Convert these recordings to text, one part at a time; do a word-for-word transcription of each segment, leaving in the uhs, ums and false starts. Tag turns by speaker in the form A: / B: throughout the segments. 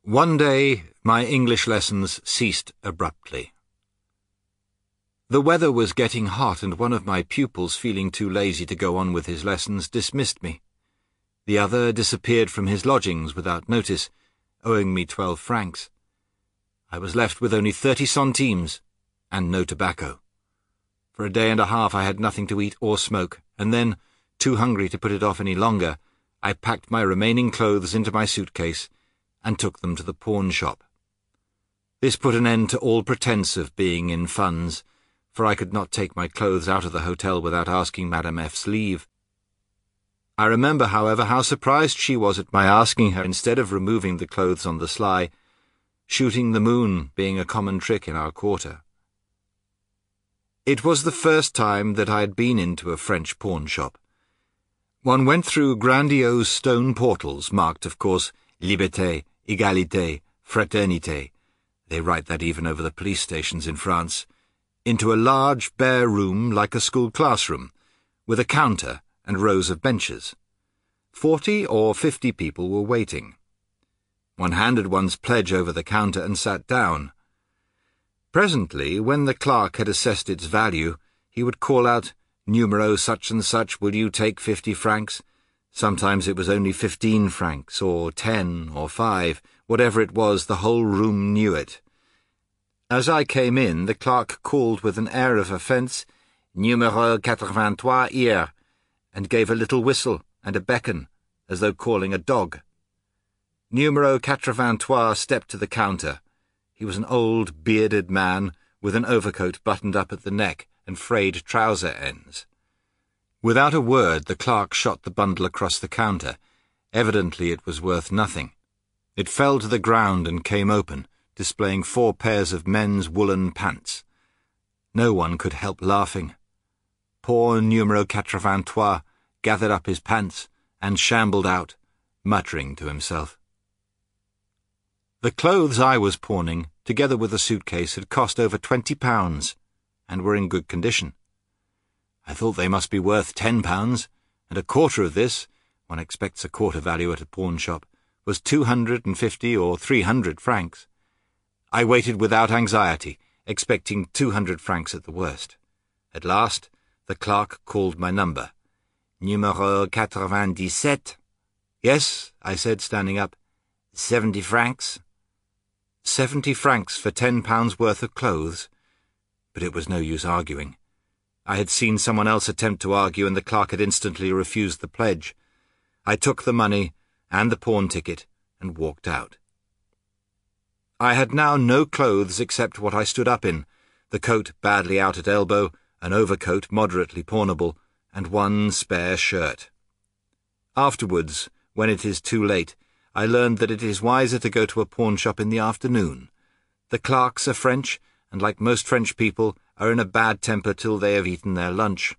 A: One day my English lessons ceased abruptly. The weather was getting hot, and one of my pupils, feeling too lazy to go on with his lessons, dismissed me. The other disappeared from his lodgings without notice, owing me twelve francs. I was left with only thirty centimes, and no tobacco. For a day and a half I had nothing to eat or smoke, and then, too hungry to put it off any longer, I packed my remaining clothes into my suitcase and took them to the pawn shop. This put an end to all pretence of being in funds, for I could not take my clothes out of the hotel without asking Madame F's leave. I remember, however, how surprised she was at my asking her, instead of removing the clothes on the sly, shooting the moon being a common trick in our quarter. It was the first time that I had been into a French pawn shop. One went through grandiose stone portals, marked, of course, Liberté, Égalité, Fraternité, they write that even over the police stations in France, into a large bare room like a school classroom, with a counter and rows of benches. Forty or fifty people were waiting. One handed one's pledge over the counter and sat down. Presently, when the clerk had assessed its value, he would call out, "Numero such and such, will you take fifty francs?" Sometimes it was only fifteen francs, or ten, or five. Whatever it was, the whole room knew it. As I came in, the clerk called with an air of offence, "Numero quatre-vingt-trois hier," and gave a little whistle and a beckon, as though calling a dog. Numero quatre-vingt-trois stepped to the counter. He was an old, bearded man, with an overcoat buttoned up at the neck and frayed trouser ends. Without a word, the clerk shot the bundle across the counter. Evidently it was worth nothing. It fell to the ground and came open, displaying four pairs of men's woolen pants. No one could help laughing. Poor Numero quatre-vingt-trois gathered up his pants and shambled out, muttering to himself. The clothes I was pawning, together with the suitcase, had cost over twenty pounds, and were in good condition. I thought they must be worth ten pounds, and a quarter of this, one expects a quarter value at a pawn shop, was two hundred and fifty or three hundred francs. I waited without anxiety, expecting two hundred francs at the worst. At last, the clerk called my number. Numero quatre-vingt-dix-sept. "Yes," I said, standing up. "Seventy francs." Seventy francs for ten pounds worth of clothes. But it was no use arguing. I had seen someone else attempt to argue, and the clerk had instantly refused the pledge. I took the money and the pawn ticket and walked out. I had now no clothes except what I stood up in, the coat badly out at elbow, an overcoat moderately pawnable, and one spare shirt. Afterwards, when it is too late, I learned that it is wiser to go to a pawn shop in the afternoon. The clerks are French, and like most French people, are in a bad temper till they have eaten their lunch.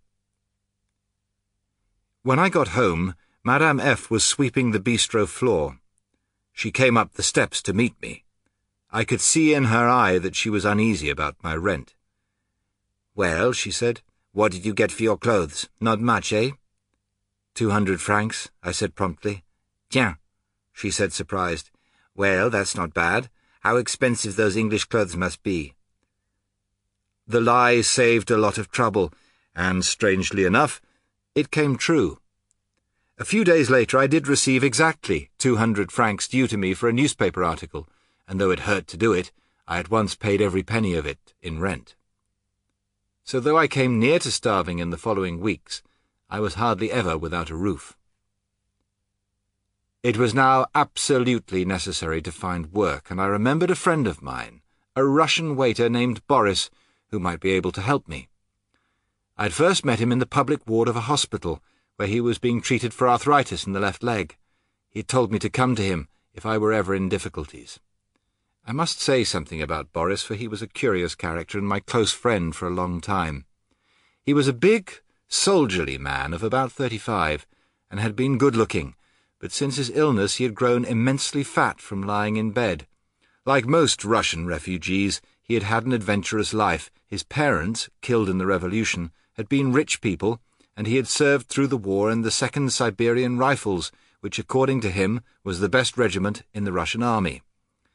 A: When I got home, Madame F. was sweeping the bistro floor. She came up the steps to meet me. I could see in her eye that she was uneasy about my rent. "Well," she said, "what did you get for your clothes? Not much, eh?" Two hundred francs," I said promptly. "Tiens," she said, surprised. "Well, that's not bad. How expensive those English clothes must be." The lie saved a lot of trouble, and, strangely enough, it came true. A few days later I did receive exactly two hundred francs due to me for a newspaper article, and though it hurt to do it, I at once paid every penny of it in rent. So though I came near to starving in the following weeks, I was hardly ever without a roof. It was now absolutely necessary to find work, and I remembered a friend of mine, a Russian waiter named Boris, who might be able to help me. I had first met him in the public ward of a hospital, where he was being treated for arthritis in the left leg. He had told me to come to him if I were ever in difficulties. I must say something about Boris, for he was a curious character and my close friend for a long time. He was a big, soldierly man of about thirty-five, and had been good-looking, but since his illness he had grown immensely fat from lying in bed. Like most Russian refugees, he had had an adventurous life. His parents, killed in the revolution, had been rich people, and he had served through the war in the Second Siberian Rifles, which, according to him, was the best regiment in the Russian army.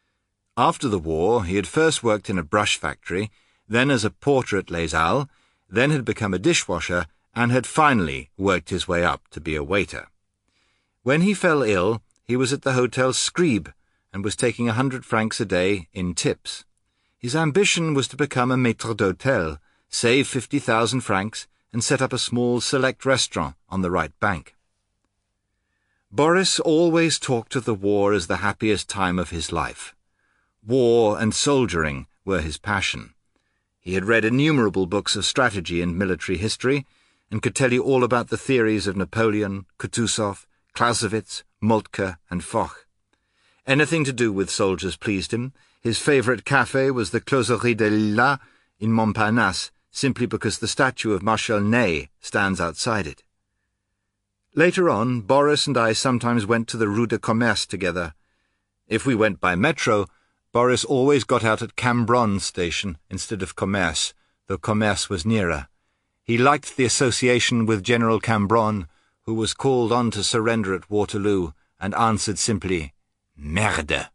A: After the war, he had first worked in a brush factory, then as a porter at Les Halles, then had become a dishwasher, and had finally worked his way up to be a waiter. When he fell ill, he was at the Hotel Scribe, and was taking a hundred francs a day in tips. His ambition was to become a maître d'hôtel, save fifty thousand francs, and set up a small select restaurant on the right bank. Boris always talked of the war as the happiest time of his life. War and soldiering were his passion. He had read innumerable books of strategy and military history, and could tell you all about the theories of Napoleon, Kutuzov, Clausewitz, Moltke, and Foch. Anything to do with soldiers pleased him. His favourite café was the Closerie des Lilas in Montparnasse, simply because the statue of Marshal Ney stands outside it. Later on, Boris and I sometimes went to the Rue de Commerce together. If we went by metro, Boris always got out at Cambronne station instead of Commerce, though Commerce was nearer. He liked the association with General Cambronne, who was called on to surrender at Waterloo, and answered simply, "Merde."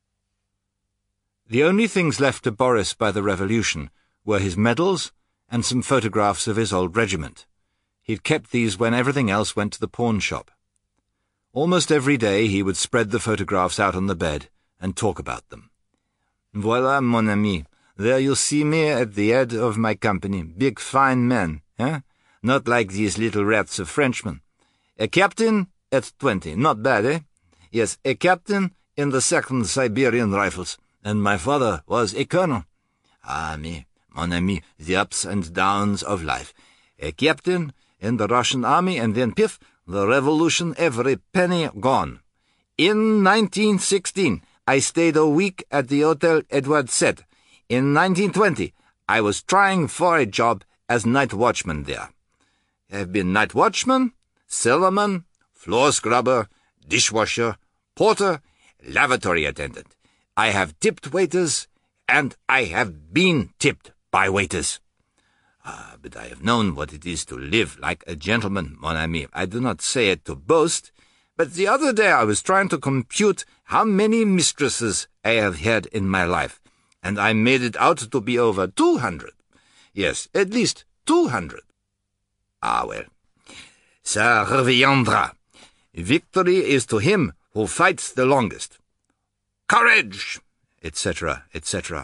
A: The only things left to Boris by the revolution were his medals and some photographs of his old regiment. He'd kept these when everything else went to the pawn shop. Almost every day he would spread the photographs out on the bed and talk about them. "Voilà, mon ami, there you see me at the head of my company, big fine man, eh? Not like these little rats of Frenchmen. A captain at twenty, not bad, eh? Yes, a captain in the second Siberian Rifles, and my father was a colonel. Ah, me, mon ami, the ups and downs of life. A captain in the Russian army, and then, piff, the revolution, every penny gone. In nineteen sixteen, I stayed a week at the Hotel Edward Sept. In nineteen twenty, I was trying for a job as night watchman there. I've been night watchman, cellarman, floor scrubber, dishwasher, porter, lavatory attendant. I have tipped waiters, and I have been tipped by waiters. Ah, but I have known what it is to live like a gentleman, mon ami. I do not say it to boast, but the other day I was trying to compute how many mistresses I have had in my life, and I made it out to be over two hundred. Yes, at least two hundred. Ah, well, ça reviendra. Victory is to him who fights the longest. Courage, et cetera, et cetera.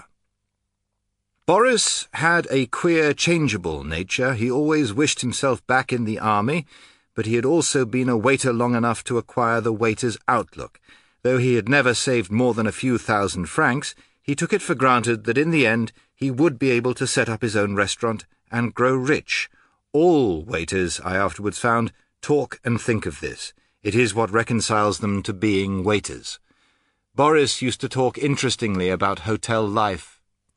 A: Boris had a queer, changeable nature. He always wished himself back in the army, but he had also been a waiter long enough to acquire the waiter's outlook. Though he had never saved more than a few thousand francs, he took it for granted that in the end he would be able to set up his own restaurant and grow rich. All waiters, I afterwards found, talk and think of this. It is what reconciles them to being waiters. Boris used to talk interestingly about hotel life.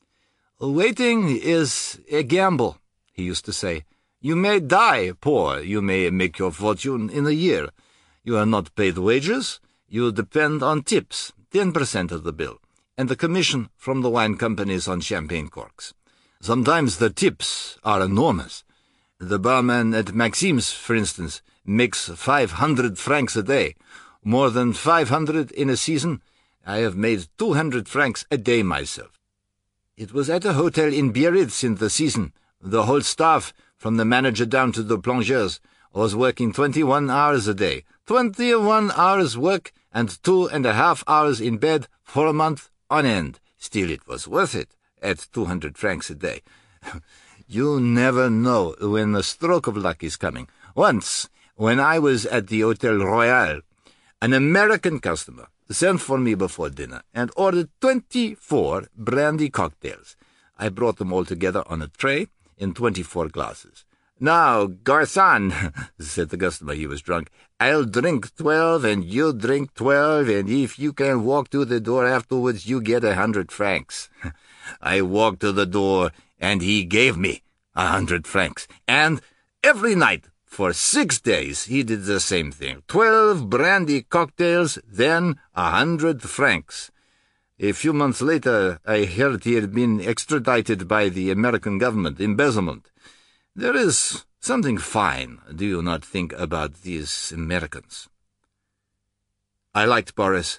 A: "Waiting is a gamble," he used to say. "You may die poor, you may make your fortune in a year. You are not paid wages, you depend on tips, ten percent of the bill, and the commission from the wine companies on champagne corks. Sometimes the tips are enormous. The barman at Maxime's, for instance, makes five hundred francs a day. More than five hundred in a season. I have made two hundred francs a day myself. It was at a hotel in Biarritz in the season. The whole staff, from the manager down to the plongeurs, was working twenty-one hours a day. Twenty-one hours work and two and a half hours in bed for a month on end. Still, it was worth it at two hundred francs a day. You never know when the stroke of luck is coming. Once, when I was at the Hotel Royal, an American customer sent for me before dinner and ordered twenty-four brandy cocktails. I brought them all together on a tray in twenty-four glasses. "Now, Garçon," said the customer, he was drunk, "I'll drink twelve and you drink twelve, and if you can walk to the door afterwards, you get a hundred francs." I walked to the door, and he gave me a hundred francs, and every night, for six days, he did the same thing. Twelve brandy cocktails, then a hundred francs. A few months later, I heard he had been extradited by the American government, embezzlement. There is something fine, do you not think, about these Americans? I liked Boris,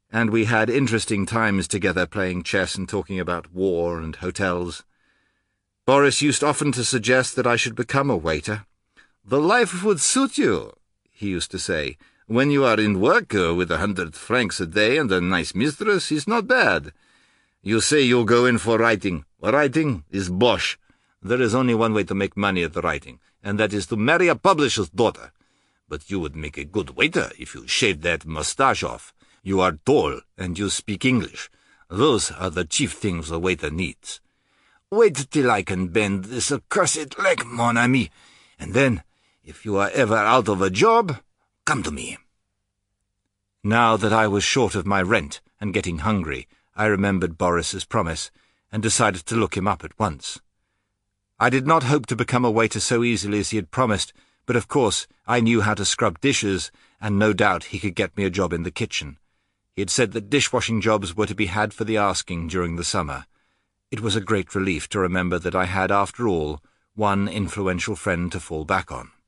A: and we had interesting times together playing chess and talking about war and hotels. Boris used often to suggest that I should become a waiter. "The life would suit you," he used to say. "When you are in work uh, with a hundred francs a day and a nice mistress, it's not bad. You say you'll go in for writing. Writing is bosh. There is only one way to make money at the writing, and that is to marry a publisher's daughter. But you would make a good waiter if you shaved that moustache off. You are tall, and you speak English. Those are the chief things a waiter needs. Wait till I can bend this accursed leg, mon ami, and then, if you are ever out of a job, come to me." Now that I was short of my rent and getting hungry, I remembered Boris's promise, and decided to look him up at once. I did not hope to become a waiter so easily as he had promised, but of course I knew how to scrub dishes, and no doubt he could get me a job in the kitchen. He had said that dishwashing jobs were to be had for the asking during the summer. It was a great relief to remember that I had, after all, one influential friend to fall back on.